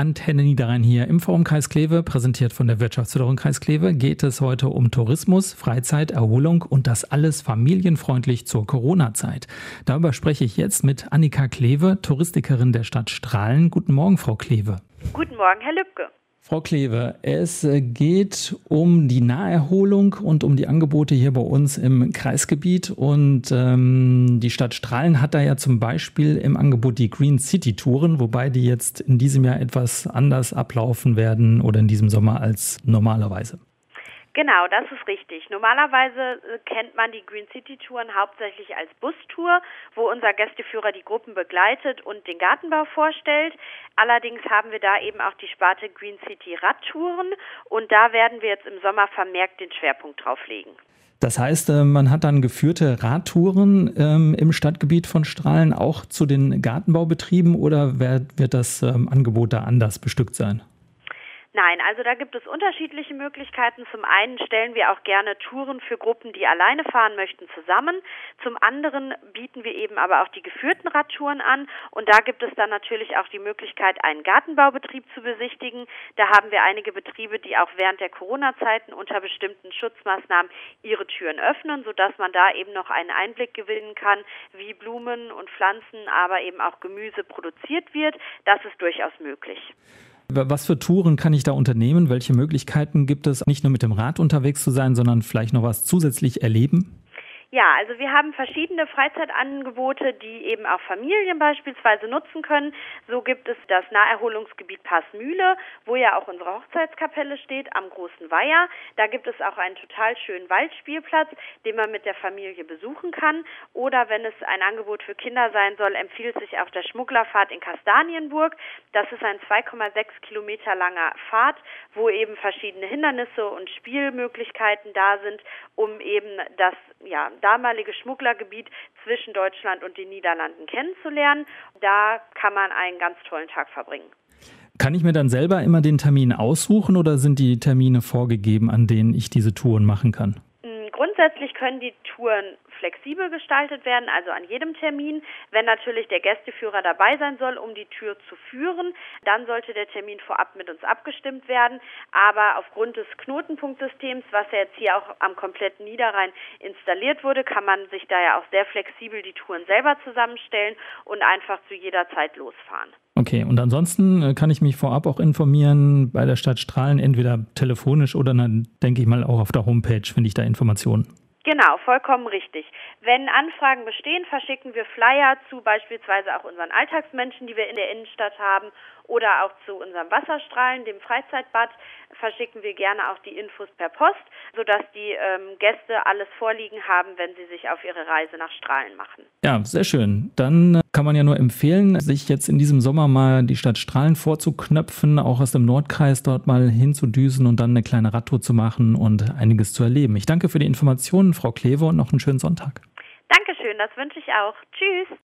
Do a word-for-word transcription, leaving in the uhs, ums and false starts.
Antenne Niederrhein hier im Forum Kreis Kleve, präsentiert von der Wirtschaftsförderung Kreis Kleve, geht es heute um Tourismus, Freizeit, Erholung und das alles familienfreundlich zur Corona-Zeit. Darüber spreche ich jetzt mit Annika Kleve, Touristikerin der Stadt Strahlen. Guten Morgen, Frau Kleve. Guten Morgen, Herr Lübke. Frau Kleve, es geht um die Naherholung und um die Angebote hier bei uns im Kreisgebiet. Und ähm, die Stadt Strahlen hat da ja zum Beispiel im Angebot die Green City Touren, wobei die jetzt in diesem Jahr etwas anders ablaufen werden oder in diesem Sommer als normalerweise. Genau, das ist richtig. Normalerweise äh, kennt man die Green City Touren hauptsächlich als Bustour, wo unser Gästeführer die Gruppen begleitet und den Gartenbau vorstellt. Allerdings haben wir da eben auch die Sparte Green City Radtouren und da werden wir jetzt im Sommer vermehrt den Schwerpunkt drauf legen. Das heißt, man hat dann geführte Radtouren ähm, im Stadtgebiet von Strahlen auch zu den Gartenbaubetrieben oder wird, wird das ähm, Angebot da anders bestückt sein? Nein, also da gibt es unterschiedliche Möglichkeiten. Zum einen stellen wir auch gerne Touren für Gruppen, die alleine fahren möchten, zusammen. Zum anderen bieten wir eben aber auch die geführten Radtouren an. Und da gibt es dann natürlich auch die Möglichkeit, einen Gartenbaubetrieb zu besichtigen. Da haben wir einige Betriebe, die auch während der Corona-Zeiten unter bestimmten Schutzmaßnahmen ihre Türen öffnen, sodass man da eben noch einen Einblick gewinnen kann, wie Blumen und Pflanzen, aber eben auch Gemüse produziert wird. Das ist durchaus möglich. Was für Touren kann ich da unternehmen? Welche Möglichkeiten gibt es, nicht nur mit dem Rad unterwegs zu sein, sondern vielleicht noch was zusätzlich erleben? Ja, also wir haben verschiedene Freizeitangebote, die eben auch Familien beispielsweise nutzen können. So gibt es das Naherholungsgebiet Passmühle, wo ja auch unsere Hochzeitskapelle steht, am Großen Weiher. Da gibt es auch einen total schönen Waldspielplatz, den man mit der Familie besuchen kann. Oder wenn es ein Angebot für Kinder sein soll, empfiehlt sich auch der Schmugglerpfad in Kastanienburg. Das ist ein zwei Komma sechs Kilometer langer Pfad, wo eben verschiedene Hindernisse und Spielmöglichkeiten da sind, um eben das, ja, damalige Schmugglergebiet zwischen Deutschland und den Niederlanden kennenzulernen. Da kann man einen ganz tollen Tag verbringen. Kann ich mir dann selber immer den Termin aussuchen oder sind die Termine vorgegeben, an denen ich diese Touren machen kann? Grundsätzlich können die Touren flexibel gestaltet werden, also an jedem Termin. Wenn natürlich der Gästeführer dabei sein soll, um die Tür zu führen, dann sollte der Termin vorab mit uns abgestimmt werden. Aber aufgrund des Knotenpunktsystems, was ja jetzt hier auch am kompletten Niederrhein installiert wurde, kann man sich da ja auch sehr flexibel die Touren selber zusammenstellen und einfach zu jeder Zeit losfahren. Okay, und ansonsten kann ich mich vorab auch informieren bei der Stadt Strahlen, entweder telefonisch oder dann denke ich mal auch auf der Homepage finde ich da Informationen. Genau, vollkommen richtig. Wenn Anfragen bestehen, verschicken wir Flyer zu beispielsweise auch unseren Alltagsmenschen, die wir in der Innenstadt haben, oder auch zu unserem Wasserstrahlen, dem Freizeitbad, verschicken wir gerne auch die Infos per Post, sodass die ähm, Gäste alles vorliegen haben, wenn sie sich auf ihre Reise nach Strahlen machen. Ja, sehr schön. Dann kann man ja nur empfehlen, sich jetzt in diesem Sommer mal die Stadt Strahlen vorzuknöpfen, auch aus dem Nordkreis dort mal hinzudüsen und dann eine kleine Radtour zu machen und einiges zu erleben. Ich danke für die Informationen, Frau Kleve, und noch einen schönen Sonntag. Dankeschön, das wünsche ich auch. Tschüss.